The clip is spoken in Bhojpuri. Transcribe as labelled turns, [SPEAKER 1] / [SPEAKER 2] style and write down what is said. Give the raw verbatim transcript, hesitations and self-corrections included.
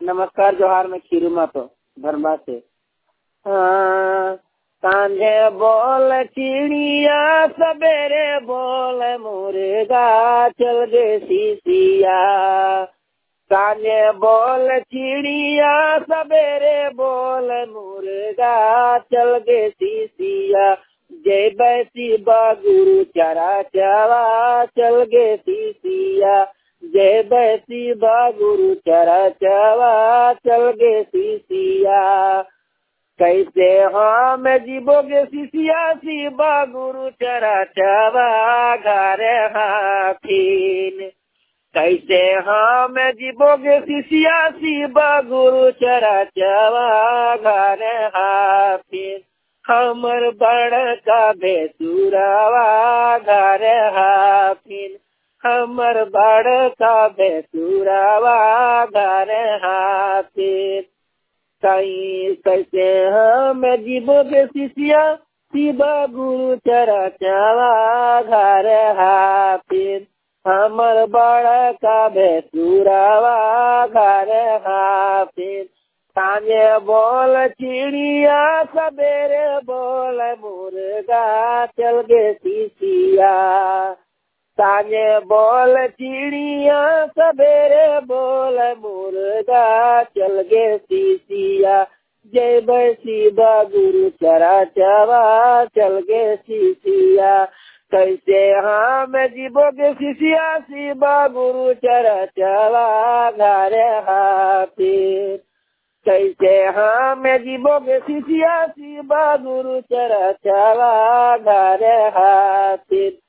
[SPEAKER 1] नमस्कार जोहार में खीरू मातो धर्मा से। हाँ, सांझे बोल चिड़िया सवेरे बोल मुर्गा चल गे सीसिया। सांझे बोल चिड़िया सवेरे बोल मुर्गा चल गे सीसिया। जय बैसी बागुरु चरा चवा चल गे सीसिया। जय बैसी बागुरु चरा चवा चल गे सीसिया। कैसे हम जीवोगे सीसिया सी बागुरु चरा चवा घर हाथीन। कैसे हम जीवोगे सीसिया सी बागुरु चरा चवा घर हाथीन। हमर बड़का बेसुरावा घर हाथीन। हमर बड़का बेसुरावा घर हाथीन। कहीं कैसे हम जीवोगे सीसिया सी बागुरु चरा चवा घर हाथीन। हमर बड़का बेसुरावा घर हाथीन। सांझे बोल चिड़िया सवेरे बोल मुर्गा चल गे सीसिया। सांझे बोल चिड़िया सवेरे बोल मुर्गा चल गे सीसिया। जय बैसी बागुरु चरा चवा चल गे सीसिया। कैसे हम जीवोगे सीसिया सी बागुरु चरा चवा घर हाथीन। कैसे हम जीवोगे सीसिया सी बागुरु चरा चवा घर हाथीन।